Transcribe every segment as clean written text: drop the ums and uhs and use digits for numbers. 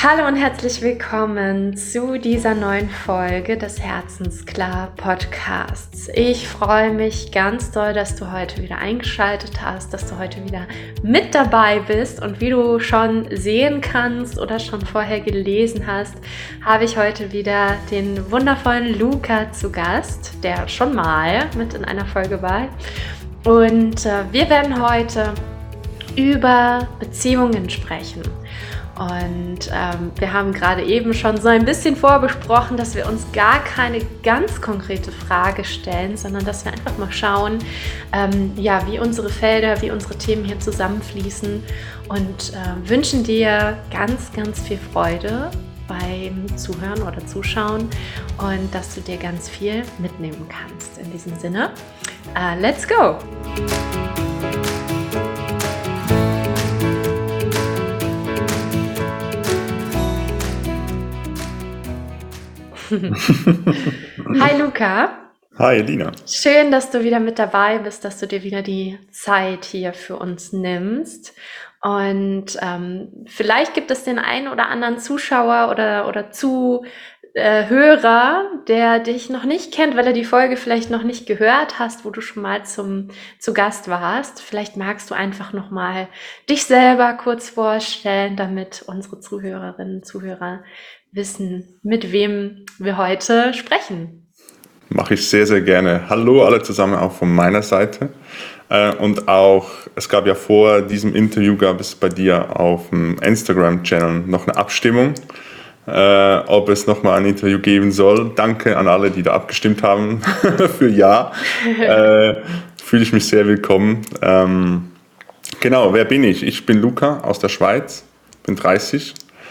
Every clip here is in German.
Hallo und herzlich willkommen zu dieser neuen Folge des Herzensklar Podcasts. Ich freue mich ganz doll, dass du heute wieder eingeschaltet hast, dass du heute wieder mit dabei bist. Und wie du schon sehen kannst oder schon vorher gelesen hast, habe ich heute wieder den wundervollen Luca zu Gast, der schon mal mit in einer Folge war. Und wir werden heute über Beziehungen sprechen. Und wir haben gerade eben schon so ein bisschen vorbesprochen, dass wir uns gar keine ganz konkrete Frage stellen, sondern dass wir einfach mal schauen, wie unsere Felder, wie unsere Themen hier zusammenfließen und wünschen dir ganz, ganz viel Freude beim Zuhören oder Zuschauen und dass du dir ganz viel mitnehmen kannst. In diesem Sinne, let's go! Hi Luca. Hi Elina. Schön, dass du wieder mit dabei bist, dass du dir wieder die Zeit hier für uns nimmst. Und vielleicht gibt es den einen oder anderen Zuschauer oder Zuhörer, der dich noch nicht kennt, weil er die Folge vielleicht noch nicht gehört hast, wo du schon mal zu Gast warst. Vielleicht magst du einfach nochmal dich selber kurz vorstellen, damit unsere Zuhörerinnen und Zuhörer wissen, mit wem wir heute sprechen. Mache ich sehr, sehr gerne. Hallo alle zusammen auch von meiner Seite. Und auch, es gab ja vor diesem Interview, gab es bei dir auf dem Instagram-Channel noch eine Abstimmung, ob es nochmal ein Interview geben soll. Danke an alle, die da abgestimmt haben für Ja. Fühle ich mich sehr willkommen. Genau, wer bin ich? Ich bin Luca aus der Schweiz, bin 30.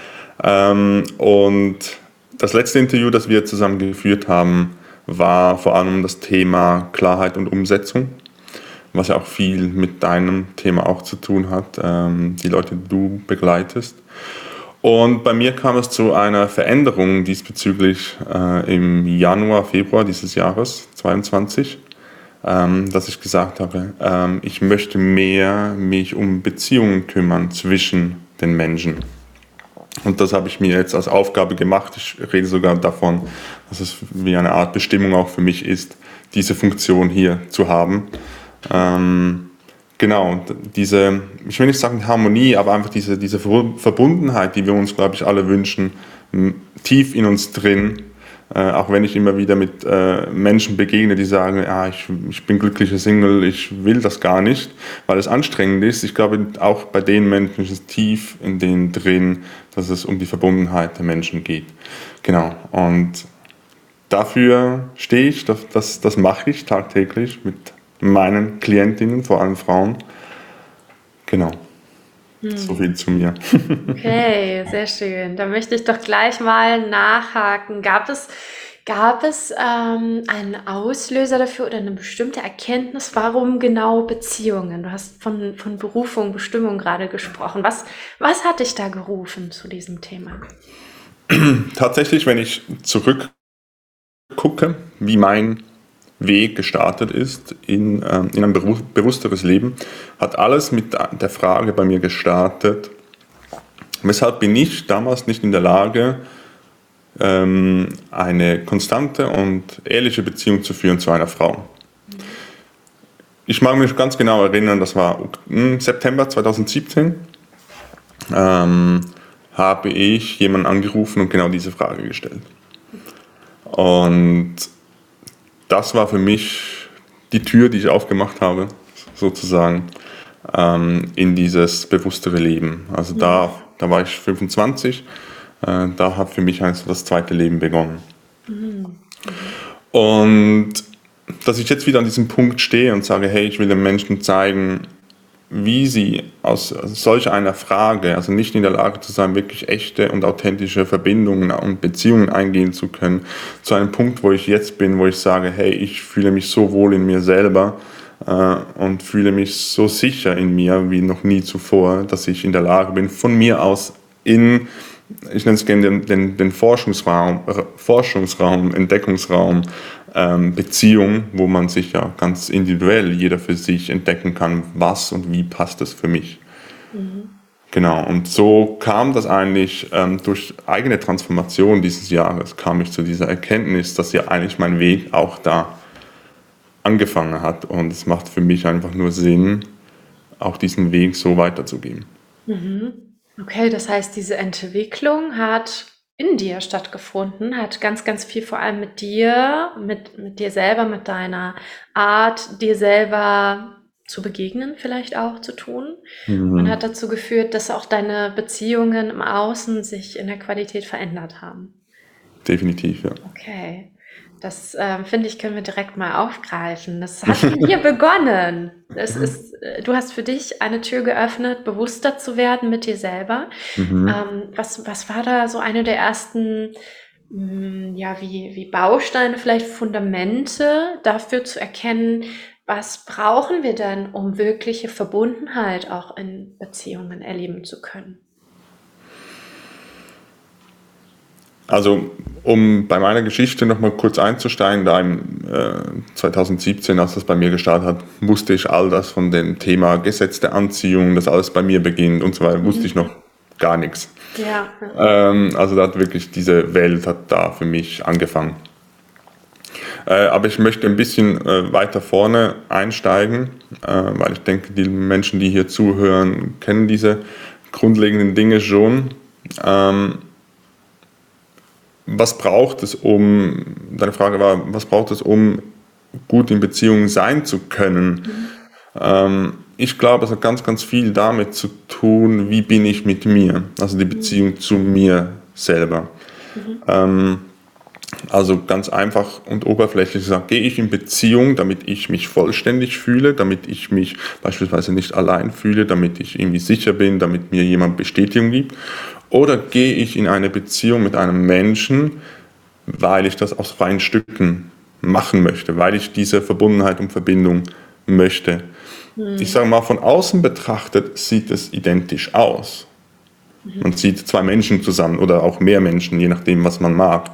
Und das letzte Interview, das wir zusammen geführt haben, war vor allem das Thema Klarheit und Umsetzung, was ja auch viel mit deinem Thema auch zu tun hat, die Leute, die du begleitest. Und bei mir kam es zu einer Veränderung diesbezüglich im Januar, Februar dieses Jahres 2022, dass ich gesagt habe, ich möchte mehr mich um Beziehungen kümmern zwischen den Menschen. Und das habe ich mir jetzt als Aufgabe gemacht. Ich rede sogar davon, dass es wie eine Art Bestimmung auch für mich ist, diese Funktion hier zu haben. Genau, diese, ich will nicht sagen Harmonie, aber einfach diese Verbundenheit, die wir uns, glaube ich, alle wünschen, tief in uns drin. Auch wenn ich immer wieder mit Menschen begegne, die sagen, ich bin glücklicher Single, ich will das gar nicht, weil es anstrengend ist. Ich glaube, auch bei den Menschen ist es tief in denen drin, dass es um die Verbundenheit der Menschen geht. Genau, und dafür stehe ich, das mache ich tagtäglich mit meinen Klientinnen, vor allem Frauen. Genau. So viel zu mir. Okay, sehr schön. Da möchte ich doch gleich mal nachhaken. Gab es einen Auslöser dafür oder eine bestimmte Erkenntnis, warum genau Beziehungen? Du hast von Berufung, Bestimmung gerade gesprochen. Was hat dich da gerufen zu diesem Thema? Tatsächlich, wenn ich zurückgucke, wie mein Weg gestartet ist in ein bewussteres Leben, hat alles mit der Frage bei mir gestartet, weshalb bin ich damals nicht in der Lage, eine konstante und ehrliche Beziehung zu führen zu einer Frau. Ich mag mich ganz genau erinnern, das war September 2017, habe ich jemanden angerufen und genau diese Frage gestellt. Und das war für mich die Tür, die ich aufgemacht habe, sozusagen, in dieses bewusstere Leben. Also da war ich 25, da hat für mich also das zweite Leben begonnen. Und dass ich jetzt wieder an diesem Punkt stehe und sage, hey, ich will den Menschen zeigen, wie sie aus solch einer Frage, also nicht in der Lage zu sein, wirklich echte und authentische Verbindungen und Beziehungen eingehen zu können, zu einem Punkt, wo ich jetzt bin, wo ich sage, hey, ich fühle mich so wohl in mir selber und fühle mich so sicher in mir wie noch nie zuvor, dass ich in der Lage bin, von mir aus ich nenne es gerne den Forschungsraum, Entdeckungsraum, Beziehung, wo man sich ja ganz individuell jeder für sich entdecken kann, was und wie passt es für mich. Genau, und so kam das eigentlich durch eigene Transformation dieses Jahres, kam ich zu dieser Erkenntnis, dass ja eigentlich mein Weg auch da angefangen hat. Und es macht für mich einfach nur Sinn, auch diesen Weg so weiterzugehen. Okay, das heißt, diese Entwicklung hat in dir stattgefunden, hat ganz, ganz viel vor allem mit dir, mit dir selber, mit deiner Art, dir selber zu begegnen vielleicht auch zu tun und hat dazu geführt, dass auch deine Beziehungen im Außen sich in der Qualität verändert haben. Definitiv, ja. Okay, das finde ich, können wir direkt mal aufgreifen. Das hat in dir begonnen. Du hast für dich eine Tür geöffnet, bewusster zu werden mit dir selber. Was war da so eine der ersten, ja, wie Bausteine, vielleicht Fundamente dafür zu erkennen, was brauchen wir denn, um wirkliche Verbundenheit auch in Beziehungen erleben zu können? Also, um bei meiner Geschichte nochmal kurz einzusteigen, da im 2017, als das bei mir gestartet hat, wusste ich all das von dem Thema Gesetz der Anziehung, dass alles bei mir beginnt und so weiter, wusste ich noch gar nichts. Ja, Also da hat wirklich diese Welt hat da für mich angefangen. Aber ich möchte ein bisschen weiter vorne einsteigen, weil ich denke, die Menschen, die hier zuhören, kennen diese grundlegenden Dinge schon. Was braucht es, deine Frage war, was braucht es, um gut in Beziehungen sein zu können? Ich glaube, es hat ganz, ganz viel damit zu tun, wie bin ich mit mir, also die Beziehung zu mir selber. Also ganz einfach und oberflächlich gesagt, gehe ich in Beziehung, damit ich mich vollständig fühle, damit ich mich beispielsweise nicht allein fühle, damit ich irgendwie sicher bin, damit mir jemand Bestätigung gibt? Oder gehe ich in eine Beziehung mit einem Menschen, weil ich das aus freien Stücken machen möchte, weil ich diese Verbundenheit und Verbindung möchte? Ich sage mal, von außen betrachtet sieht es identisch aus. Man sieht zwei Menschen zusammen oder auch mehr Menschen, je nachdem, was man mag.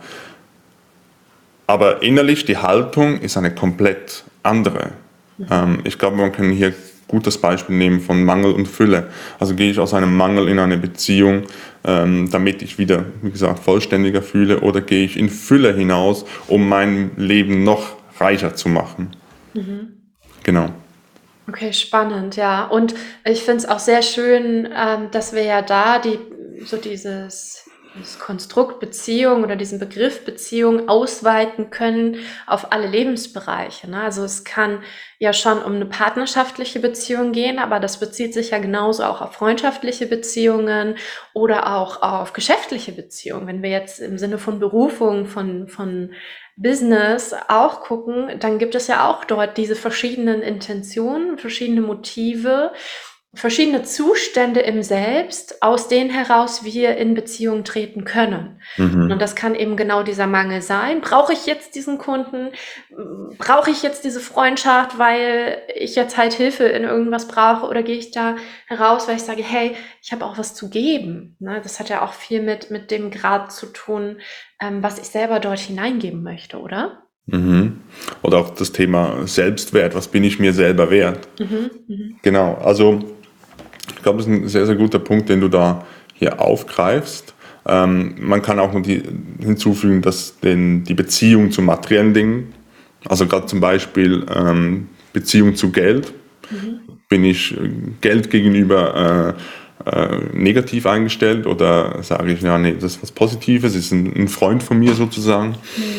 Aber innerlich, die Haltung ist eine komplett andere. Ich glaube, man kann hier gutes Beispiel nehmen von Mangel und Fülle. Also gehe ich aus einem Mangel in eine Beziehung, damit ich wieder, wie gesagt, vollständiger fühle, oder gehe ich in Fülle hinaus, um mein Leben noch reicher zu machen. Genau. okay, spannend, ja. Und ich finde es auch sehr schön, dass wir ja da dieses Konstrukt Beziehung oder diesen Begriff Beziehung ausweiten können auf alle Lebensbereiche, ne? Also es kann ja schon um eine partnerschaftliche Beziehung gehen, aber das bezieht sich ja genauso auch auf freundschaftliche Beziehungen oder auch auf geschäftliche Beziehungen. Wenn wir jetzt im Sinne von Berufung, von Business auch gucken, dann gibt es ja auch dort diese verschiedenen Intentionen, verschiedene Motive, verschiedene Zustände im Selbst, aus denen heraus wir in Beziehung treten können. Und das kann eben genau dieser Mangel sein. Brauche ich jetzt diesen Kunden? Brauche ich jetzt diese Freundschaft, weil ich jetzt halt Hilfe in irgendwas brauche? Oder gehe ich da heraus, weil ich sage, hey, ich habe auch was zu geben? Ne? Das hat ja auch viel mit dem Grad zu tun, was ich selber dort hineingeben möchte, oder? Oder auch das Thema Selbstwert, was bin ich mir selber wert? Genau, also ich glaube, das ist ein sehr, sehr guter Punkt, den du da hier aufgreifst. Man kann auch noch hinzufügen, dass die Beziehung zu materiellen Dingen, also gerade zum Beispiel Beziehung zu Geld, bin ich Geld gegenüber negativ eingestellt oder sage ich, ja, nee, das ist was Positives, ist ein Freund von mir sozusagen.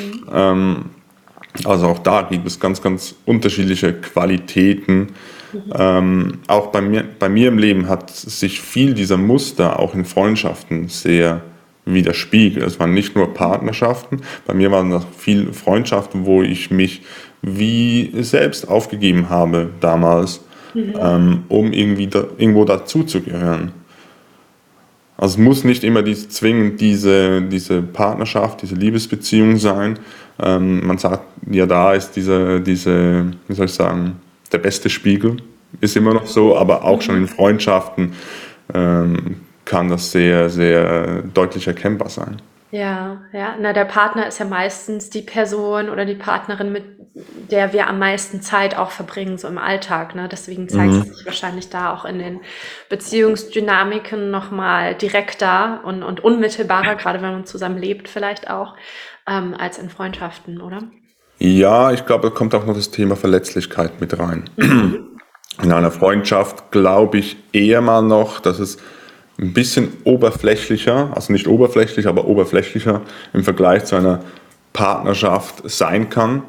Also auch da gibt es ganz, ganz unterschiedliche Qualitäten. Auch bei mir im Leben hat sich viel dieser Muster auch in Freundschaften sehr widerspiegelt. Es waren nicht nur Partnerschaften, bei mir waren das viele Freundschaften, wo ich mich wie selbst aufgegeben habe damals, um irgendwie irgendwo dazuzugehören. Also es muss nicht immer zwingend diese Partnerschaft, diese Liebesbeziehung sein. Man sagt, ja, da ist diese, wie soll ich sagen, der beste Spiegel, ist immer noch so, aber auch schon in Freundschaften kann das sehr, sehr deutlich erkennbar sein. Ja, ja. Na, der Partner ist ja meistens die Person oder die Partnerin, mit der wir am meisten Zeit auch verbringen, so im Alltag, ne? Deswegen zeigt es sich wahrscheinlich da auch in den Beziehungsdynamiken nochmal direkter und unmittelbarer, gerade wenn man zusammen lebt vielleicht auch, als in Freundschaften, oder? Ja, ich glaube, da kommt auch noch das Thema Verletzlichkeit mit rein. In einer Freundschaft glaube ich eher mal noch, dass es ein bisschen oberflächlicher, also nicht oberflächlich, aber oberflächlicher im Vergleich zu einer Partnerschaft sein kann.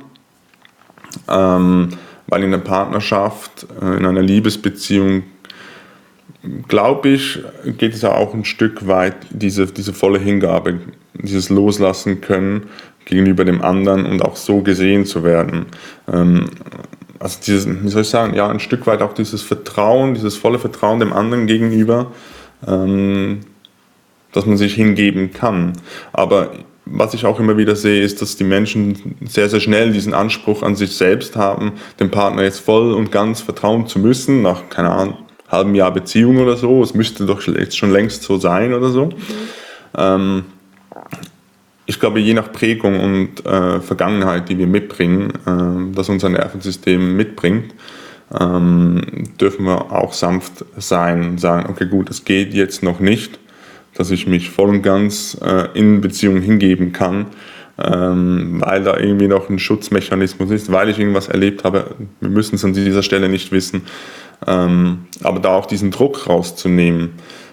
Weil in einer Partnerschaft, in einer Liebesbeziehung, glaube ich, geht es ja auch ein Stück weit diese volle Hingabe, dieses Loslassen können gegenüber dem anderen und auch so gesehen zu werden. Also dieses, wie soll ich sagen, ja, ein Stück weit auch dieses Vertrauen, dieses volle Vertrauen dem anderen gegenüber, dass man sich hingeben kann. Aber was ich auch immer wieder sehe, ist, dass die Menschen sehr, sehr schnell diesen Anspruch an sich selbst haben, dem Partner jetzt voll und ganz vertrauen zu müssen, nach, keine Ahnung, halbem Jahr Beziehung oder so. Es müsste doch jetzt schon längst so sein oder so. Ich glaube, je nach Prägung und Vergangenheit, die wir mitbringen, das unser Nervensystem mitbringt, dürfen wir auch sanft sein und sagen, okay, gut, es geht jetzt noch nicht, dass ich mich voll und ganz in Beziehungen hingeben kann, weil da irgendwie noch ein Schutzmechanismus ist, weil ich irgendwas erlebt habe. Wir müssen es an dieser Stelle nicht wissen, aber da auch diesen Druck rauszunehmen.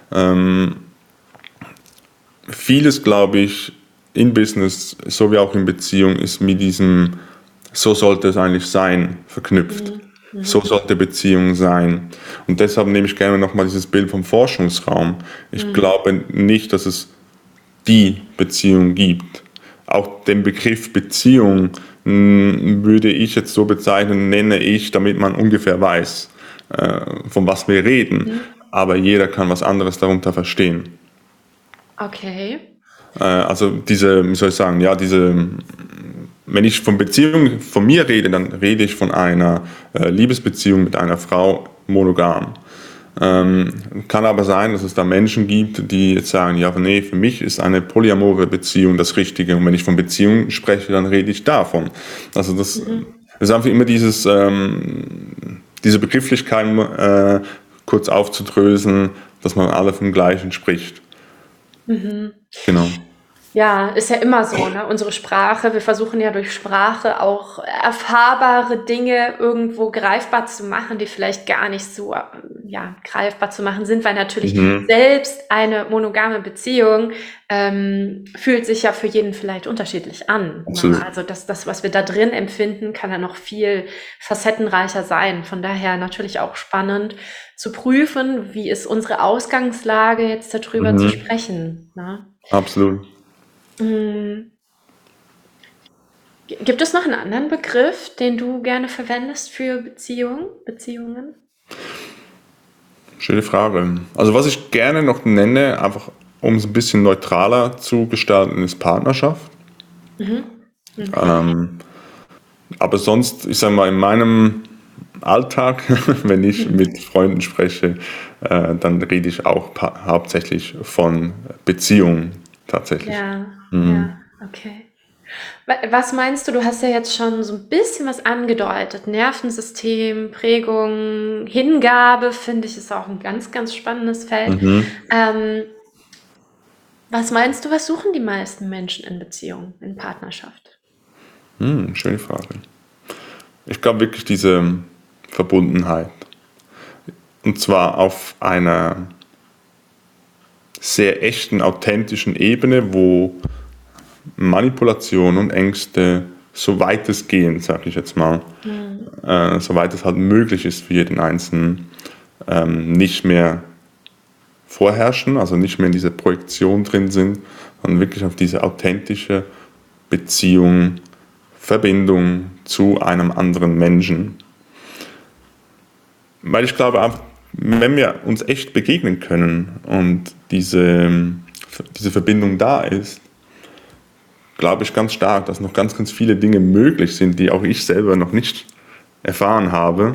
Vieles, glaube ich, in Business, so wie auch in Beziehung, ist mit diesem so sollte es eigentlich sein, verknüpft. So sollte Beziehung sein. Und deshalb nehme ich gerne nochmal dieses Bild vom Forschungsraum. Ich glaube nicht, dass es die Beziehung gibt. Auch den Begriff Beziehung würde ich jetzt so bezeichnen, nenne ich, damit man ungefähr weiß, von was wir reden. Aber jeder kann was anderes darunter verstehen. Okay. Also diese, wie soll ich sagen, ja, wenn ich von Beziehung von mir rede, dann rede ich von einer Liebesbeziehung mit einer Frau monogam. Kann aber sein, dass es da Menschen gibt, die jetzt sagen, ja, nee, für mich ist eine polyamore Beziehung das Richtige. Und wenn ich von Beziehung spreche, dann rede ich davon. Also das ist einfach immer diese Begrifflichkeiten kurz aufzudröseln, dass man alle vom Gleichen spricht. Genau. Ja, ist ja immer so, ne? Unsere Sprache, wir versuchen ja durch Sprache auch erfahrbare Dinge irgendwo greifbar zu machen, die vielleicht gar nicht so greifbar zu machen sind, weil natürlich selbst eine monogame Beziehung fühlt sich ja für jeden vielleicht unterschiedlich an. Ne? Also das, was wir da drin empfinden, kann ja noch viel facettenreicher sein. Von daher natürlich auch spannend zu prüfen, wie ist unsere Ausgangslage, jetzt darüber zu sprechen. Ne? Absolut. Gibt es noch einen anderen Begriff, den du gerne verwendest für Beziehungen? Schöne Frage. Also was ich gerne noch nenne, einfach um es ein bisschen neutraler zu gestalten, ist Partnerschaft. Aber sonst, ich sage mal, in meinem Alltag, wenn ich mit Freunden spreche, dann rede ich auch hauptsächlich von Beziehungen tatsächlich. Ja, okay. Was meinst du? Du hast ja jetzt schon so ein bisschen was angedeutet. Nervensystem, Prägung, Hingabe, finde ich, ist auch ein ganz, ganz spannendes Feld. Was meinst du, was suchen die meisten Menschen in Beziehungen, in Partnerschaft? Schöne Frage. Ich glaube wirklich diese Verbundenheit. Und zwar auf einer sehr echten, authentischen Ebene, wo Manipulation und Ängste, soweit es gehen, sage ich jetzt mal, soweit es halt möglich ist für jeden Einzelnen, nicht mehr vorherrschen, also nicht mehr in dieser Projektion drin sind, sondern wirklich auf diese authentische Beziehung, Verbindung zu einem anderen Menschen. Weil ich glaube einfach, wenn wir uns echt begegnen können und diese Verbindung da ist, glaube ich ganz stark, dass noch ganz, ganz viele Dinge möglich sind, die auch ich selber noch nicht erfahren habe.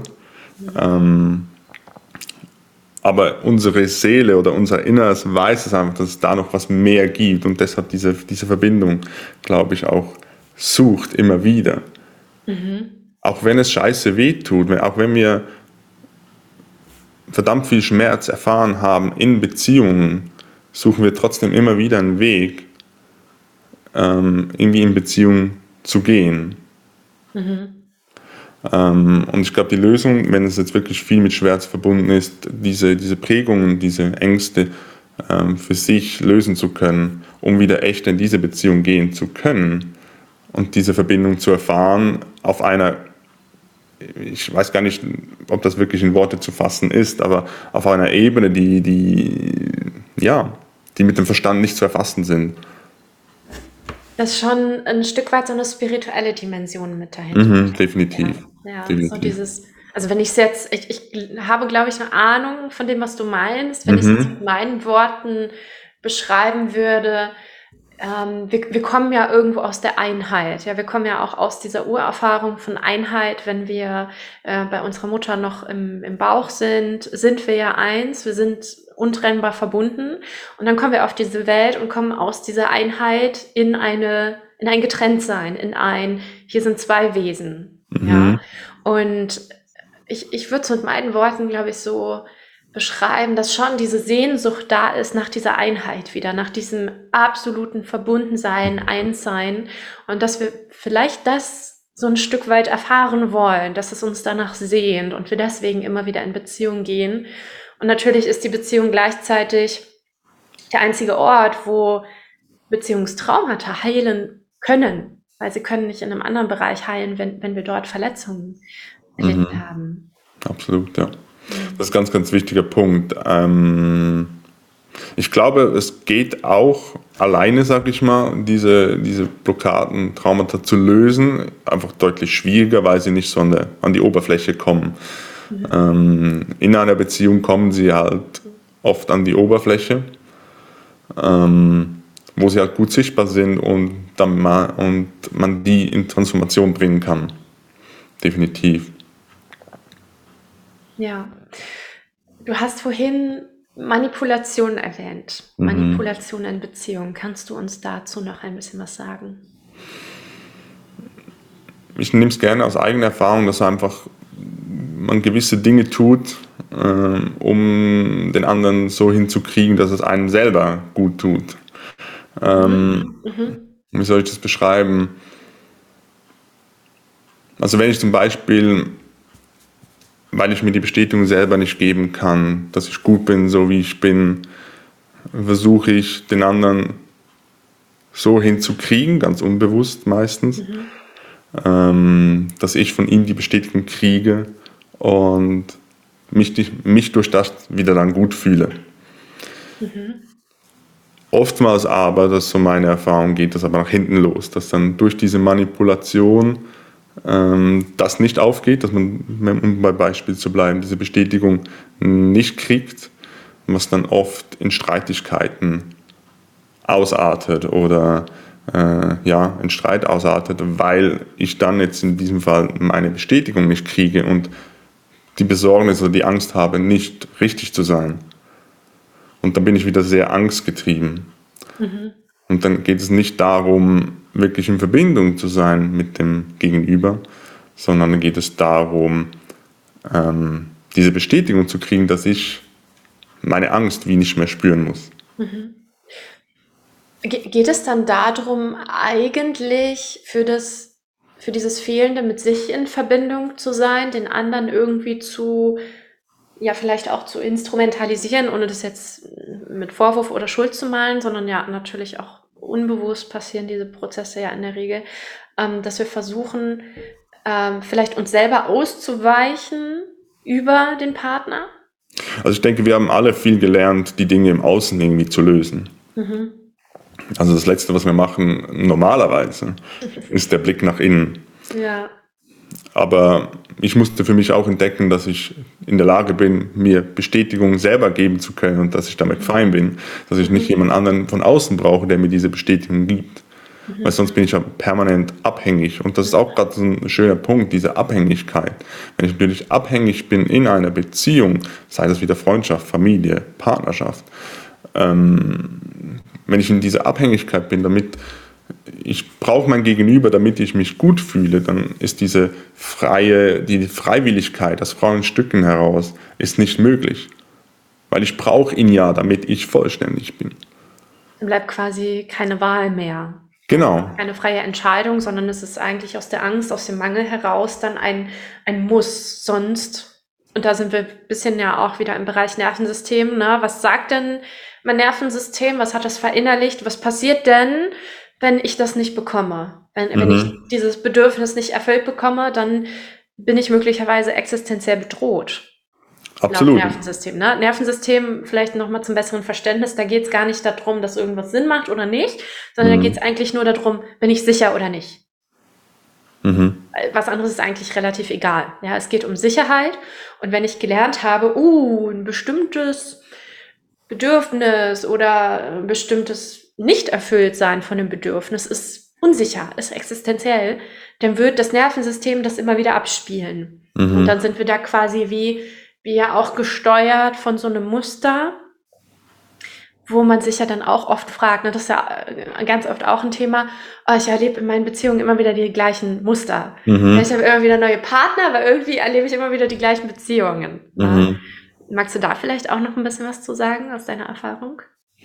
Aber unsere Seele oder unser Inneres weiß es einfach, dass es da noch was mehr gibt und deshalb diese Verbindung, glaube ich, auch sucht immer wieder. Auch wenn es scheiße wehtut, auch wenn wir verdammt viel Schmerz erfahren haben in Beziehungen, suchen wir trotzdem immer wieder einen Weg, irgendwie in Beziehung zu gehen. Und ich glaube, die Lösung, wenn es jetzt wirklich viel mit Schmerz verbunden ist, diese Prägungen, diese Ängste für sich lösen zu können, um wieder echt in diese Beziehung gehen zu können und diese Verbindung zu erfahren auf einer, ich weiß gar nicht, ob das wirklich in Worte zu fassen ist, aber auf einer Ebene, die mit dem Verstand nicht zu erfassen sind. Das ist schon ein Stück weit so eine spirituelle Dimension mit dahinter. Definitiv. Ja, Definitiv. so dieses, also wenn ich es jetzt, ich habe, glaube ich, eine Ahnung von dem, was du meinst. Wenn ich es jetzt mit meinen Worten beschreiben würde, wir kommen ja irgendwo aus der Einheit. Ja, wir kommen ja auch aus dieser Urerfahrung von Einheit. Wenn wir bei unserer Mutter noch im Bauch sind wir ja eins. Wir sind untrennbar verbunden. Und dann kommen wir auf diese Welt und kommen aus dieser Einheit in ein Getrenntsein, hier sind zwei Wesen. Ja. Und ich würde es mit meinen Worten, glaube ich, so beschreiben, dass schon diese Sehnsucht da ist nach dieser Einheit wieder, nach diesem absoluten Verbundensein, Einssein, und dass wir vielleicht das so ein Stück weit erfahren wollen, dass es uns danach sehnt und wir deswegen immer wieder in Beziehung gehen. Und natürlich ist die Beziehung gleichzeitig der einzige Ort, wo Beziehungstraumata heilen können, weil sie können nicht in einem anderen Bereich heilen, wenn wir dort Verletzungen erlitten haben. Absolut, ja. Das ist ein ganz, ganz wichtiger Punkt. Ich glaube, es geht auch alleine, sag ich mal, diese Blockaden, Traumata zu lösen, einfach deutlich schwieriger, weil sie nicht so an die Oberfläche kommen. In einer Beziehung kommen sie halt oft an die Oberfläche, wo sie halt gut sichtbar sind und man die in Transformation bringen kann. Definitiv. Ja, du hast vorhin Manipulation erwähnt, Manipulation in Beziehungen. Kannst du uns dazu noch ein bisschen was sagen? Ich nehme es gerne aus eigener Erfahrung, dass einfach man gewisse Dinge tut, um den anderen so hinzukriegen, dass es einem selber gut tut. Wie soll ich das beschreiben? Also wenn ich zum Beispiel, weil ich mir die Bestätigung selber nicht geben kann, dass ich gut bin, so wie ich bin, versuche ich den anderen so hinzukriegen, ganz unbewusst meistens, dass ich von ihm die Bestätigung kriege und mich durch das wieder dann gut fühle. Oftmals aber, das ist so meine Erfahrung, geht das aber nach hinten los, dass dann durch diese Manipulation das nicht aufgeht, dass man, um bei Beispiel zu bleiben, diese Bestätigung nicht kriegt, was dann oft in Streitigkeiten ausartet oder in Streit ausartet, weil ich dann jetzt in diesem Fall meine Bestätigung nicht kriege und die Besorgnis oder die Angst habe, nicht richtig zu sein. Und dann bin ich wieder sehr angstgetrieben. Und dann geht es nicht darum, wirklich in Verbindung zu sein mit dem Gegenüber, sondern dann geht es darum, diese Bestätigung zu kriegen, dass ich meine Angst wie nicht mehr spüren muss. Geht es dann darum, eigentlich für dieses Fehlende mit sich in Verbindung zu sein, den anderen irgendwie vielleicht auch zu instrumentalisieren, ohne das jetzt mit Vorwurf oder Schuld zu malen, sondern ja natürlich auch unbewusst passieren diese Prozesse ja in der Regel, dass wir versuchen, vielleicht uns selber auszuweichen über den Partner? Also ich denke, wir haben alle viel gelernt, die Dinge im Außen irgendwie zu lösen. Also das Letzte, was wir machen normalerweise, ist der Blick nach innen. Ja. Aber ich musste für mich auch entdecken, dass ich in der Lage bin, mir Bestätigung selber geben zu können und dass ich damit fein bin, dass ich nicht jemand anderen von außen brauche, der mir diese Bestätigung gibt. Weil sonst bin ich ja permanent abhängig. Und das ist auch gerade so ein schöner Punkt, diese Abhängigkeit. Wenn ich natürlich abhängig bin in einer Beziehung, sei das wieder Freundschaft, Familie, Partnerschaft, wenn ich in dieser Abhängigkeit bin, damit ich brauche mein Gegenüber, damit ich mich gut fühle, dann ist die Freiwilligkeit aus freien Stücken heraus ist nicht möglich. Weil ich brauche ihn ja, damit ich vollständig bin. Dann bleibt quasi keine Wahl mehr. Genau. Keine freie Entscheidung, sondern es ist eigentlich aus der Angst, aus dem Mangel heraus dann ein Muss. Sonst, und da sind wir ein bisschen ja auch wieder im Bereich Nervensystem, ne? Was sagt denn mein Nervensystem? Was hat das verinnerlicht? Was passiert denn, wenn ich das nicht bekomme? Wenn ich dieses Bedürfnis nicht erfüllt bekomme, dann bin ich möglicherweise existenziell bedroht. Absolut. Nervensystem, ne? Nervensystem, vielleicht nochmal zum besseren Verständnis, da geht es gar nicht darum, dass irgendwas Sinn macht oder nicht, sondern da geht es eigentlich nur darum, bin ich sicher oder nicht. Was anderes ist eigentlich relativ egal. Ja, es geht um Sicherheit, und wenn ich gelernt habe, ein bestimmtes Bedürfnis oder ein bestimmtes Nicht-Erfüllt-Sein von dem Bedürfnis ist unsicher, ist existenziell, dann wird das Nervensystem das immer wieder abspielen. Und dann sind wir da quasi wie ja auch gesteuert von so einem Muster, wo man sich ja dann auch oft fragt, ne, das ist ja ganz oft auch ein Thema, ich erlebe in meinen Beziehungen immer wieder die gleichen Muster. Ich habe immer wieder neue Partner, aber irgendwie erlebe ich immer wieder die gleichen Beziehungen. Ne? Magst du da vielleicht auch noch ein bisschen was zu sagen aus deiner Erfahrung?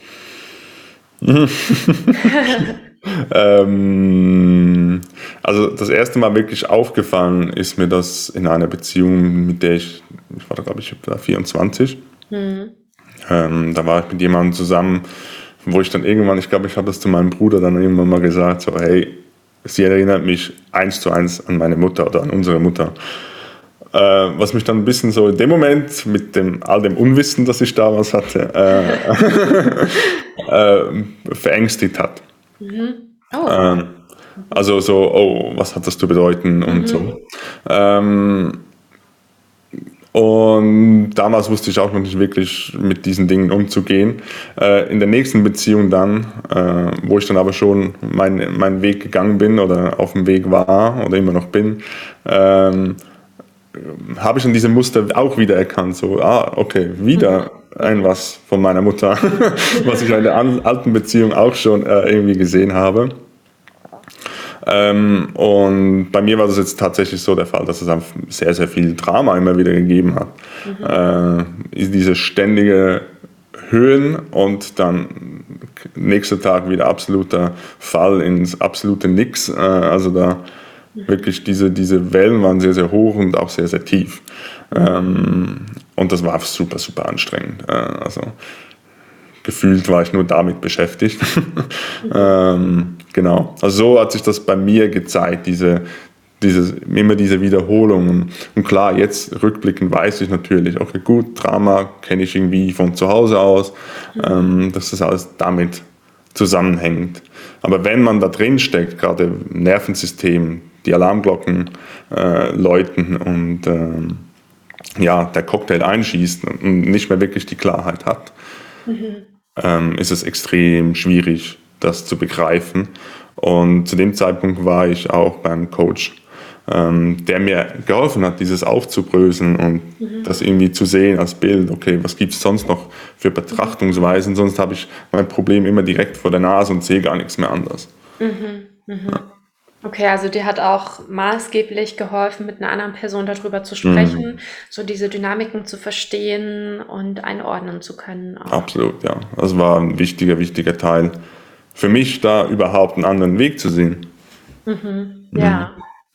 Also das erste Mal wirklich aufgefallen ist mir das in einer Beziehung, mit der ich war da glaube ich 24. Da war ich mit jemandem zusammen, wo ich dann irgendwann, ich glaube, ich habe das zu meinem Bruder dann irgendwann mal gesagt, so hey, sie erinnert mich 1:1 an meine Mutter oder an unsere Mutter. Was mich dann ein bisschen so in dem Moment mit all dem Unwissen, das ich damals hatte, verängstigt hat. Also so, was hat das zu bedeuten und so. Und damals wusste ich auch noch nicht wirklich mit diesen Dingen umzugehen. In der nächsten Beziehung dann, wo ich dann aber schon meinen Weg gegangen bin oder auf dem Weg war oder immer noch bin, habe ich dann diese Muster auch wieder erkannt. So, okay, wieder was von meiner Mutter, was ich in der alten Beziehung auch schon irgendwie gesehen habe. Und bei mir war das jetzt tatsächlich so der Fall, dass es einfach sehr, sehr viel Drama immer wieder gegeben hat. Diese ständige Höhen und dann nächster Tag wieder absoluter Fall ins absolute Nix. Also da wirklich diese Wellen waren sehr, sehr hoch und auch sehr, sehr tief. Und das war super, super anstrengend. Also gefühlt war ich nur damit beschäftigt. Genau. Also so hat sich das bei mir gezeigt, immer diese Wiederholungen. Und klar, jetzt rückblickend weiß ich natürlich, okay, gut, Drama kenne ich irgendwie von zu Hause aus, dass das alles damit zusammenhängt. Aber wenn man da drin steckt, gerade im Nervensystem, die Alarmglocken läuten und der Cocktail einschießt und nicht mehr wirklich die Klarheit hat, ist es extrem schwierig, das zu begreifen. Und zu dem Zeitpunkt war ich auch beim Coach, der mir geholfen hat, dieses aufzubröseln und das irgendwie zu sehen als Bild. Okay, was gibt es sonst noch für Betrachtungsweisen? Sonst habe ich mein Problem immer direkt vor der Nase und sehe gar nichts mehr anders. Ja. Okay, also dir hat auch maßgeblich geholfen, mit einer anderen Person darüber zu sprechen, so diese Dynamiken zu verstehen und einordnen zu können. Auch. Absolut, ja. Das war ein wichtiger Teil für mich, da überhaupt einen anderen Weg zu sehen. Ja.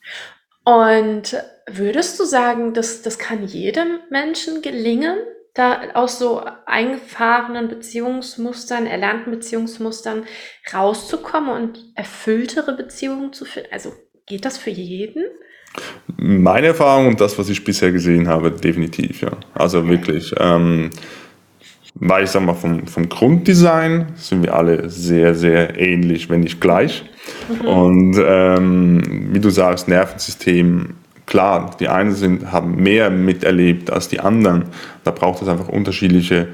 Und würdest du sagen, das kann jedem Menschen gelingen, da aus so eingefahrenen Beziehungsmustern, erlernten Beziehungsmustern rauszukommen und erfülltere Beziehungen zu führen? Also geht das für jeden? Meine Erfahrung und das, was ich bisher gesehen habe, definitiv, ja. Also wirklich, weil ich sag mal, vom Grunddesign sind wir alle sehr, sehr ähnlich, wenn nicht gleich. Und wie du sagst, Nervensystem, klar, die einen haben mehr miterlebt als die anderen. Da braucht es einfach unterschiedliche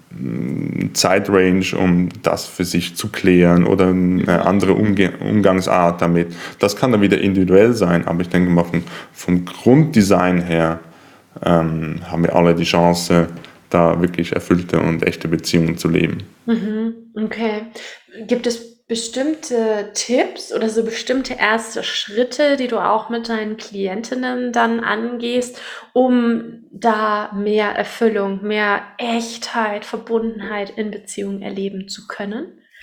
Zeitrange, um das für sich zu klären oder eine andere Umgangsart damit. Das kann dann wieder individuell sein, aber ich denke mal, vom Grunddesign her haben wir alle die Chance, da wirklich erfüllte und echte Beziehungen zu leben. Okay. Gibt es bestimmte Tipps oder so bestimmte erste Schritte, die du auch mit deinen Klientinnen dann angehst, um da mehr Erfüllung, mehr Echtheit, Verbundenheit in Beziehungen erleben zu können?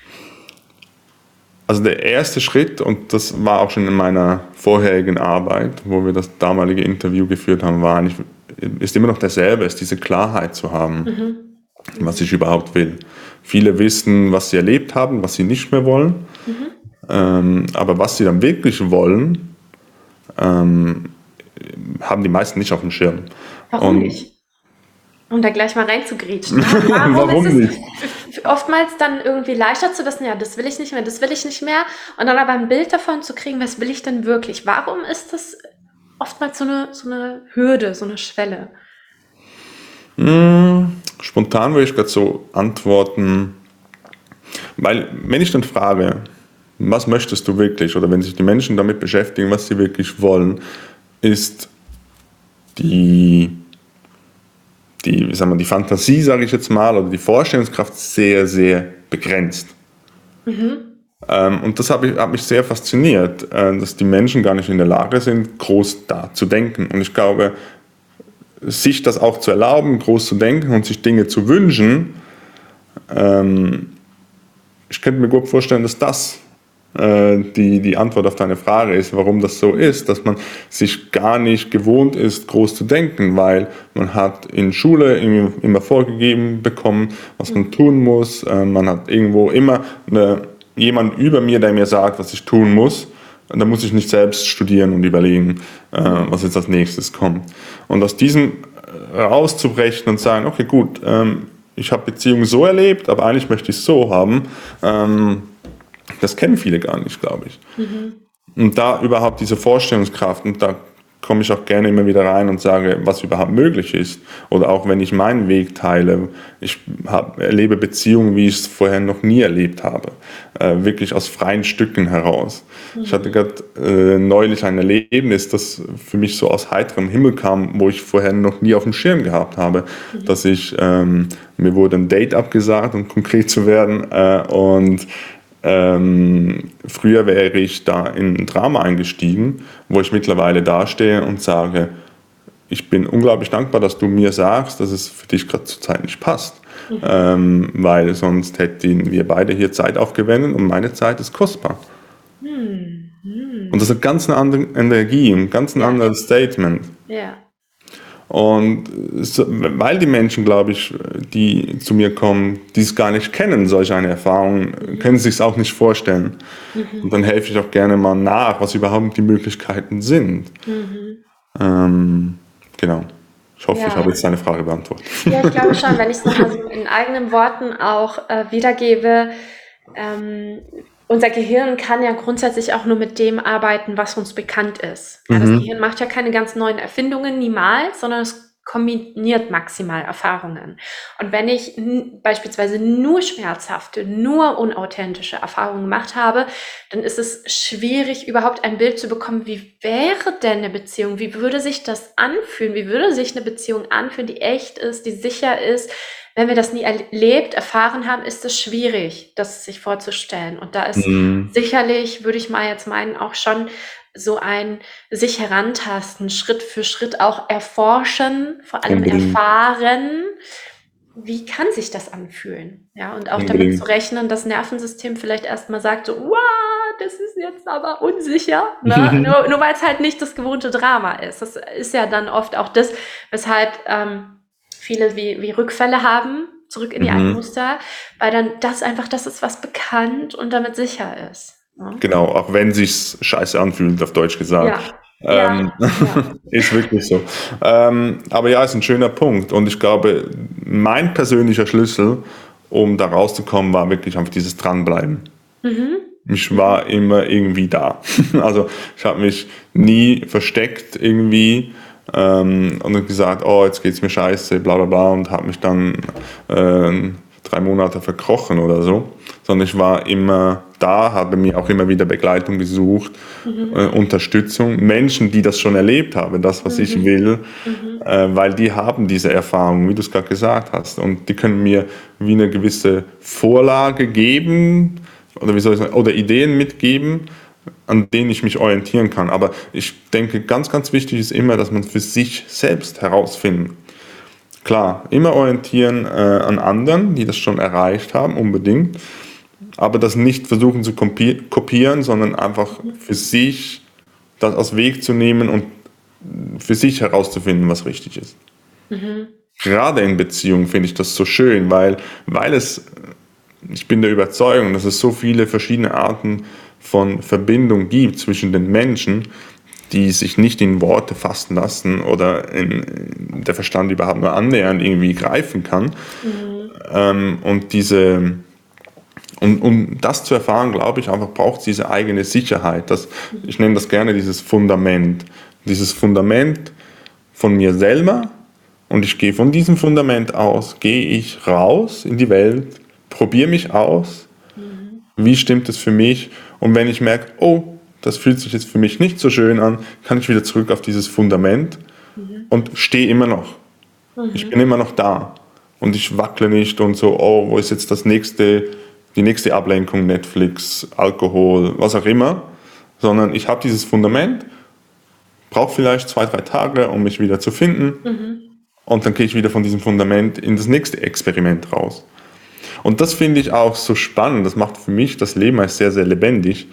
Also der erste Schritt, und das war auch schon in meiner vorherigen Arbeit, wo wir das damalige Interview geführt haben, war eigentlich, ist immer noch derselbe, ist diese Klarheit zu haben, was ich überhaupt will. Viele wissen, was sie erlebt haben, was sie nicht mehr wollen, aber was sie dann wirklich wollen, haben die meisten nicht auf dem Schirm. Warum nicht? Um da gleich mal reinzugrätschen. Warum ist nicht? es oftmals dann irgendwie leichter zu wissen, ja, das will ich nicht mehr, das will ich nicht mehr. Und dann aber ein Bild davon zu kriegen, was will ich denn wirklich? Warum ist das oftmals so eine Hürde, so eine Schwelle? Spontan würde ich gerade so antworten, weil wenn ich dann frage, was möchtest du wirklich, oder wenn sich die Menschen damit beschäftigen, was sie wirklich wollen, ist die Fantasie, sage ich jetzt mal, oder die Vorstellungskraft sehr, sehr begrenzt. Und das hat mich sehr fasziniert, dass die Menschen gar nicht in der Lage sind, groß da zu denken. Und ich glaube, sich das auch zu erlauben, groß zu denken und sich Dinge zu wünschen, ich könnte mir gut vorstellen, dass das die Antwort auf deine Frage ist, warum das so ist, dass man sich gar nicht gewohnt ist, groß zu denken, weil man hat in Schule immer vorgegeben bekommen, was man tun muss. Man hat irgendwo immer jemand über mir, der mir sagt, was ich tun muss. Und da muss ich nicht selbst studieren und überlegen, was jetzt als nächstes kommt. Und aus diesem rauszubrechen und sagen, okay, gut, ich habe Beziehungen so erlebt, aber eigentlich möchte ich es so haben, das kennen viele gar nicht, glaube ich. Und da überhaupt diese Vorstellungskraft, und da komme ich auch gerne immer wieder rein und sage, was überhaupt möglich ist. Oder auch wenn ich meinen Weg teile, ich erlebe Beziehungen, wie ich es vorher noch nie erlebt habe. Wirklich aus freien Stücken heraus. Ich hatte gerade neulich ein Erlebnis, das für mich so aus heiterem Himmel kam, wo ich vorher noch nie auf dem Schirm gehabt habe. Dass mir wurde ein Date abgesagt, um konkret zu werden. Und früher wäre ich da in ein Drama eingestiegen, wo ich mittlerweile dastehe und sage, ich bin unglaublich dankbar, dass du mir sagst, dass es für dich gerade zur Zeit nicht passt. Weil sonst hätten wir beide hier Zeit aufgewendet und meine Zeit ist kostbar. Und das ist eine ganz andere Energie, ein ganz anderes Statement. Ja. Und weil die Menschen, glaube ich, die zu mir kommen, die es gar nicht kennen, solch eine Erfahrung, können sich es auch nicht vorstellen. Und dann helfe ich auch gerne mal nach, was überhaupt die Möglichkeiten sind. Genau. Ich hoffe, ich habe jetzt deine Frage beantwortet. Ja, ich glaube schon, wenn ich es nochmal so in eigenen Worten auch wiedergebe, unser Gehirn kann ja grundsätzlich auch nur mit dem arbeiten, was uns bekannt ist. Ja, das Gehirn macht ja keine ganz neuen Erfindungen, niemals, sondern es kombiniert maximal Erfahrungen. Und wenn ich beispielsweise nur schmerzhafte, nur unauthentische Erfahrungen gemacht habe, dann ist es schwierig, überhaupt ein Bild zu bekommen, wie wäre denn eine Beziehung, wie würde sich das anfühlen, wie würde sich eine Beziehung anfühlen, die echt ist, die sicher ist. Wenn wir das nie erlebt, erfahren haben, ist es schwierig, das sich vorzustellen. Und da ist sicherlich, würde ich mal jetzt meinen, auch schon so ein sich herantasten, Schritt für Schritt auch erforschen, vor allem erfahren, wie kann sich das anfühlen? Ja, und auch damit zu rechnen, das Nervensystem vielleicht erstmal sagt, so, wow, das ist jetzt aber unsicher, ne? nur weil es halt nicht das gewohnte Drama ist. Das ist ja dann oft auch das, weshalb viele wie Rückfälle haben, zurück in die alten Muster, weil dann das ist, was bekannt und damit sicher ist. Ja? Genau, auch wenn sich's scheiße anfühlt, auf Deutsch gesagt. Ja. Ist wirklich so. Aber ja, ist ein schöner Punkt. Und ich glaube, mein persönlicher Schlüssel, um da rauszukommen, war wirklich einfach dieses Dranbleiben. Ich war immer irgendwie da. Also ich habe mich nie versteckt irgendwie und gesagt, oh, jetzt geht's mir scheiße, bla bla bla, und habe mich dann 3 Monate verkrochen oder so. Sondern ich war immer da, habe mir auch immer wieder Begleitung gesucht, Unterstützung, Menschen, die das schon erlebt haben, das, was ich will, weil die haben diese Erfahrung, wie du es gerade gesagt hast. Und die können mir wie eine gewisse Vorlage geben, oder wie soll ich sagen, oder Ideen mitgeben, an denen ich mich orientieren kann. Aber ich denke, ganz, ganz wichtig ist immer, dass man für sich selbst herausfindet. Klar, immer orientieren an anderen, die das schon erreicht haben, unbedingt. Aber das nicht versuchen zu kopieren, sondern einfach für sich das als Weg zu nehmen und für sich herauszufinden, was richtig ist. Gerade in Beziehungen finde ich das so schön, weil ich bin der Überzeugung, dass es so viele verschiedene Arten von Verbindung gibt zwischen den Menschen, die sich nicht in Worte fassen lassen oder der Verstand überhaupt nur annähernd irgendwie greifen kann. Um das zu erfahren, glaube ich, einfach braucht es diese eigene Sicherheit. Ich nenne das gerne dieses Fundament. Dieses Fundament von mir selber, und ich gehe von diesem Fundament aus, gehe ich raus in die Welt, probiere mich aus, wie stimmt es für mich, und wenn ich merke, oh, das fühlt sich jetzt für mich nicht so schön an, kann ich wieder zurück auf dieses Fundament und stehe immer noch. Ich bin immer noch da und ich wackle nicht und so, oh, wo ist jetzt die nächste Ablenkung, Netflix, Alkohol, was auch immer, sondern ich habe dieses Fundament, brauche vielleicht 2-3 Tage, um mich wieder zu finden, und dann gehe ich wieder von diesem Fundament in das nächste Experiment raus. Und das finde ich auch so spannend, das macht für mich das Leben als sehr, sehr lebendig,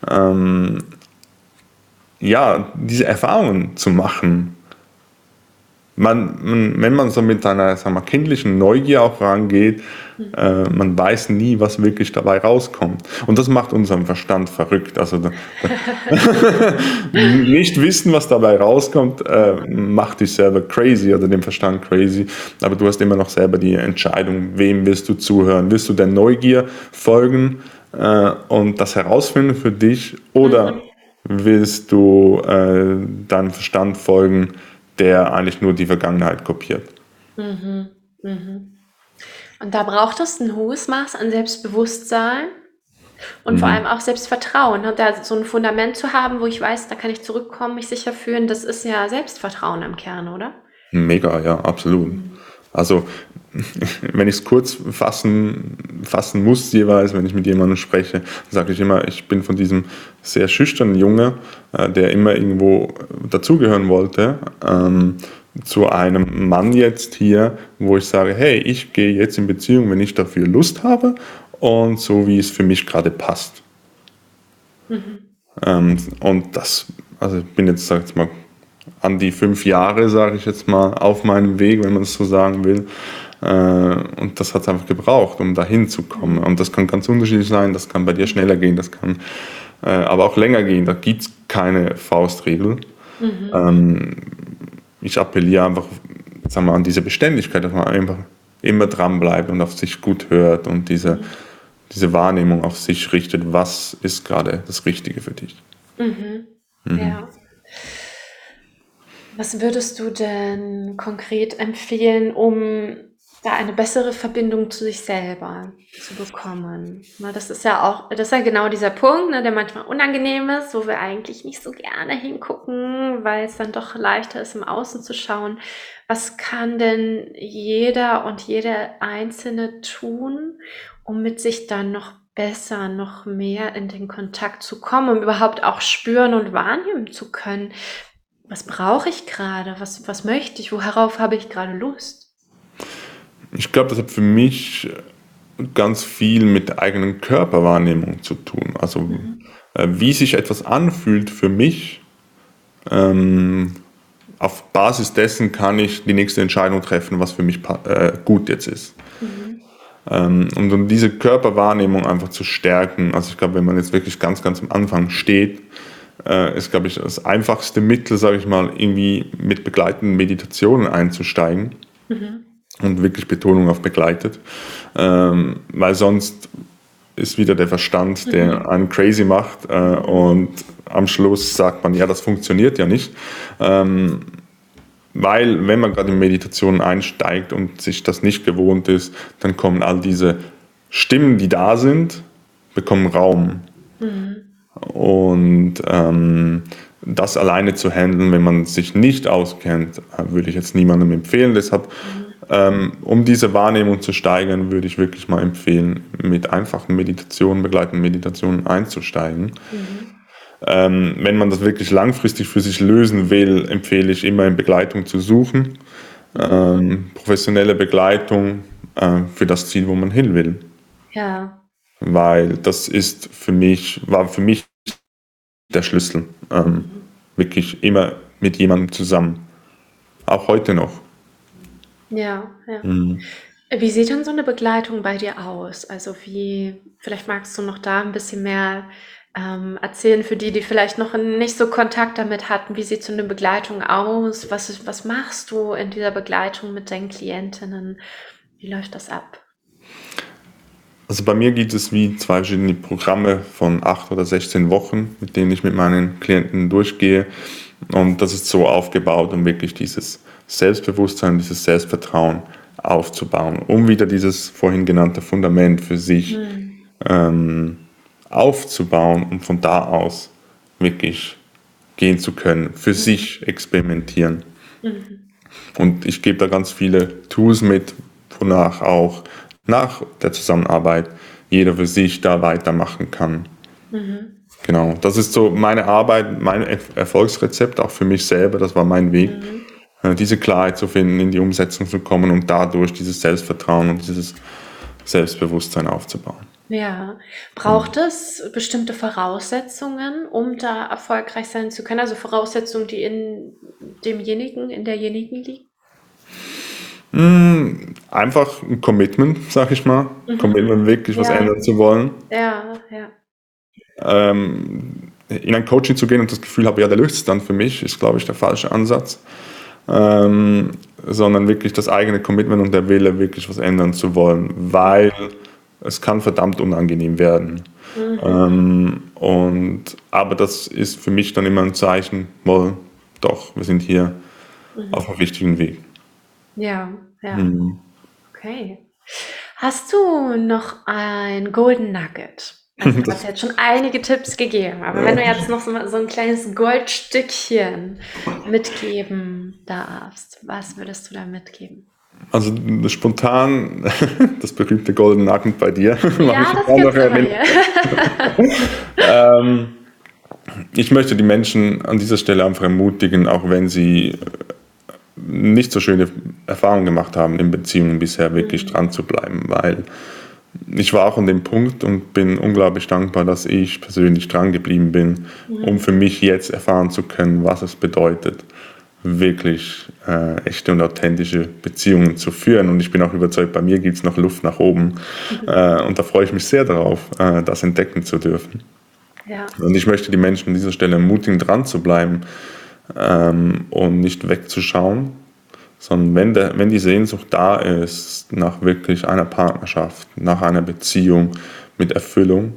diese Erfahrungen zu machen. Wenn man so mit einer, sagen wir, kindlichen Neugier auch rangeht, man weiß nie, was wirklich dabei rauskommt. Und das macht unseren Verstand verrückt. Also nicht wissen, was dabei rauskommt, macht dich selber crazy oder den Verstand crazy. Aber du hast immer noch selber die Entscheidung, wem willst du zuhören? Willst du der Neugier folgen und das herausfinden für dich, oder willst du deinem Verstand folgen, der eigentlich nur die Vergangenheit kopiert? Und da braucht es ein hohes Maß an Selbstbewusstsein und vor allem auch Selbstvertrauen. Und da so ein Fundament zu haben, wo ich weiß, da kann ich zurückkommen, mich sicher fühlen, das ist ja Selbstvertrauen im Kern, oder? Mega, ja, absolut. Also, wenn ich es kurz fassen muss jeweils, wenn ich mit jemandem spreche, sage ich immer, ich bin von diesem sehr schüchternen Junge, der immer irgendwo dazugehören wollte, zu einem Mann jetzt hier, wo ich sage, hey, ich gehe jetzt in Beziehung, wenn ich dafür Lust habe und so, wie es für mich gerade passt. Und das, also ich bin jetzt, sag ich mal, an die 5 Jahre, sage ich jetzt mal, auf meinem Weg, wenn man es so sagen will. Und das hat es einfach gebraucht, um dahin zu kommen. Und das kann ganz unterschiedlich sein, das kann bei dir schneller gehen, das kann aber auch länger gehen. Da gibt es keine Faustregel. Ich appelliere einfach, sagen wir, an diese Beständigkeit, dass man einfach immer dran bleibt und auf sich gut hört und diese Wahrnehmung auf sich richtet, was ist gerade das Richtige für dich. Ja. Was würdest du denn konkret empfehlen, um da eine bessere Verbindung zu sich selber zu bekommen? Das ist ja genau dieser Punkt, der manchmal unangenehm ist, wo wir eigentlich nicht so gerne hingucken, weil es dann doch leichter ist, im Außen zu schauen. Was kann denn jeder und jede Einzelne tun, um mit sich dann noch besser, noch mehr in den Kontakt zu kommen, um überhaupt auch spüren und wahrnehmen zu können, was brauche ich gerade, was möchte ich, worauf habe ich gerade Lust? Ich glaube, das hat für mich ganz viel mit der eigenen Körperwahrnehmung zu tun. Also wie sich etwas anfühlt für mich, auf Basis dessen kann ich die nächste Entscheidung treffen, was für mich gut jetzt ist. Und um diese Körperwahrnehmung einfach zu stärken, also ich glaube, wenn man jetzt wirklich ganz, ganz am Anfang steht, ist, glaube ich, das einfachste Mittel, sage ich mal, irgendwie mit begleitenden Meditationen einzusteigen und wirklich Betonung auf begleitet, weil sonst ist wieder der Verstand, der einen crazy macht und am Schluss sagt man, ja, das funktioniert ja nicht, weil wenn man gerade in Meditationen einsteigt und sich das nicht gewohnt ist, dann kommen all diese Stimmen, die da sind, bekommen Raum. Und das alleine zu handeln, wenn man sich nicht auskennt, würde ich jetzt niemandem empfehlen. Deshalb Um diese Wahrnehmung zu steigern, würde ich wirklich mal empfehlen, mit einfachen Meditationen, begleitenden Meditationen einzusteigen. Wenn man das wirklich langfristig für sich lösen will, empfehle ich immer in Begleitung zu suchen. Professionelle Begleitung für das Ziel, wo man hin will. Ja. Weil das war für mich der Schlüssel. Wirklich immer mit jemandem zusammen. Auch heute noch. Ja. Wie sieht denn so eine Begleitung bei dir aus? Also vielleicht magst du noch da ein bisschen mehr erzählen für die vielleicht noch nicht so Kontakt damit hatten. Wie sieht so eine Begleitung aus? Was machst du in dieser Begleitung mit deinen Klientinnen? Wie läuft das ab? Also bei mir gibt es wie 2 verschiedene Programme von 8 oder 16 Wochen, mit denen ich mit meinen Klienten durchgehe. Und das ist so aufgebaut, um wirklich dieses Selbstbewusstsein, dieses Selbstvertrauen aufzubauen, um wieder dieses vorhin genannte Fundament für sich aufzubauen und von da aus wirklich gehen zu können, für sich experimentieren. Und ich gebe da ganz viele Tools mit, wonach auch nach der Zusammenarbeit jeder für sich da weitermachen kann. Genau, das ist so meine Arbeit, mein Erfolgsrezept, auch für mich selber, das war mein Weg, diese Klarheit zu finden, in die Umsetzung zu kommen und dadurch dieses Selbstvertrauen und dieses Selbstbewusstsein aufzubauen. Ja. Braucht es bestimmte Voraussetzungen, um da erfolgreich sein zu können? Also Voraussetzungen, die in derjenigen liegen? Einfach ein Commitment, sag ich mal. Commitment, wirklich was Ja. ändern zu wollen. Ja. In ein Coaching zu gehen und das Gefühl habe, ja, der löst es dann für mich, ist, glaube ich, der falsche Ansatz. Sondern wirklich das eigene Commitment und der Wille, wirklich was ändern zu wollen, weil es kann verdammt unangenehm werden. Aber das ist für mich dann immer ein Zeichen, doch, wir sind hier auf einem richtigen Weg. Ja. Okay. Hast du noch ein Golden Nugget? Also du hast jetzt schon einige Tipps gegeben, aber wenn du jetzt noch so ein kleines Goldstückchen mitgeben darfst, was würdest du da mitgeben? Also spontan das berühmte Golden Nugget bei dir. Ja, das gibt's immer hier. Ich möchte die Menschen an dieser Stelle einfach ermutigen, auch wenn sie nicht so schöne Erfahrungen gemacht haben in Beziehungen bisher, wirklich dran zu bleiben, weil ich war auch an dem Punkt und bin unglaublich dankbar, dass ich persönlich dran geblieben bin, um für mich jetzt erfahren zu können, was es bedeutet, wirklich echte und authentische Beziehungen zu führen. Und ich bin auch überzeugt, bei mir gibt es noch Luft nach oben. Und da freue ich mich sehr darauf, das entdecken zu dürfen. Ja. Und ich möchte die Menschen an dieser Stelle ermutigen, dran zu bleiben und nicht wegzuschauen, sondern wenn die Sehnsucht da ist, nach wirklich einer Partnerschaft, nach einer Beziehung mit Erfüllung,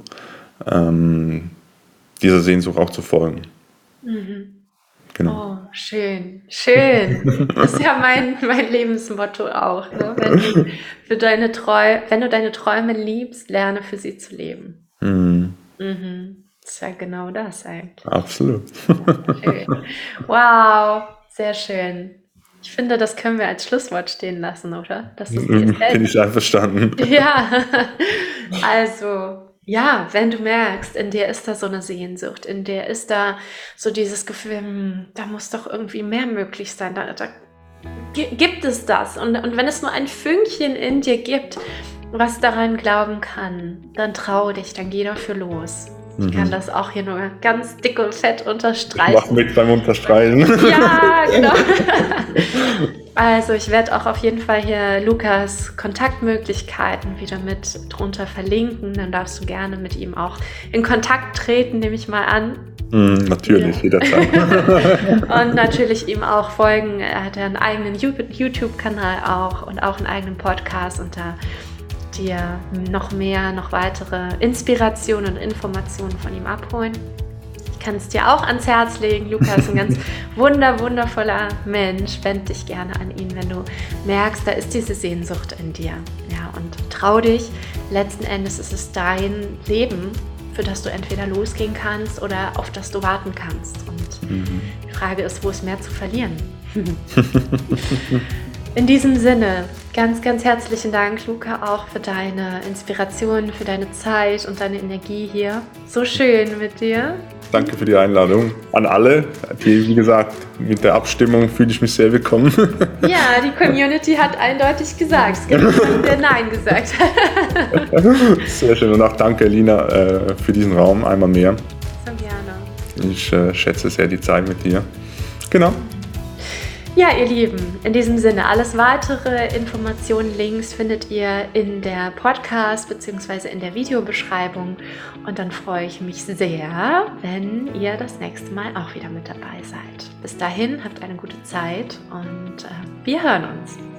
dieser Sehnsucht auch zu folgen. Genau. Oh, schön. Das ist ja mein Lebensmotto auch. Ne? Wenn du deine Träume liebst, lerne für sie zu leben. Das ist ja genau das eigentlich. Absolut. Schön. Wow, sehr schön. Ich finde, das können wir als Schlusswort stehen lassen, oder? Das ist die Bin ich einverstanden. Ja, also, ja, wenn du merkst, in dir ist da so eine Sehnsucht, in dir ist da so dieses Gefühl, da muss doch irgendwie mehr möglich sein, da gibt es das. Und wenn es nur ein Fünkchen in dir gibt, was daran glauben kann, dann trau dich, dann geh dafür los. Ich kann das auch hier nur ganz dick und fett unterstreichen. Mach mit beim Unterstreichen. Ja, genau. Also ich werde auch auf jeden Fall hier Lukas Kontaktmöglichkeiten wieder mit drunter verlinken. Dann darfst du gerne mit ihm auch in Kontakt treten, nehme ich mal an. Natürlich, jederzeit. Und natürlich ihm auch folgen. Er hat ja einen eigenen YouTube-Kanal auch und auch einen eigenen Podcast und da dir noch weitere Inspirationen und Informationen von ihm abholen. Ich kann es dir auch ans Herz legen. Lukas ist ein ganz wundervoller Mensch. Wend dich gerne an ihn, wenn du merkst, da ist diese Sehnsucht in dir. Ja, und trau dich. Letzten Endes ist es dein Leben, für das du entweder losgehen kannst oder auf das du warten kannst. Und die Frage ist, wo ist mehr zu verlieren? In diesem Sinne, Ganz, ganz herzlichen Dank, Luca, auch für deine Inspiration, für deine Zeit und deine Energie hier. So schön mit dir. Danke für die Einladung an alle. Wie gesagt, mit der Abstimmung fühle ich mich sehr willkommen. Ja, die Community hat eindeutig gesagt. Es gibt niemanden, der Nein gesagt hat. Sehr schön und auch danke, Lina, für diesen Raum einmal mehr. So gerne. Ich schätze sehr die Zeit mit dir. Genau. Ja, ihr Lieben, in diesem Sinne, alles weitere Informationen, Links findet ihr in der Podcast- bzw. in der Videobeschreibung. Und dann freue ich mich sehr, wenn ihr das nächste Mal auch wieder mit dabei seid. Bis dahin, habt eine gute Zeit und wir hören uns.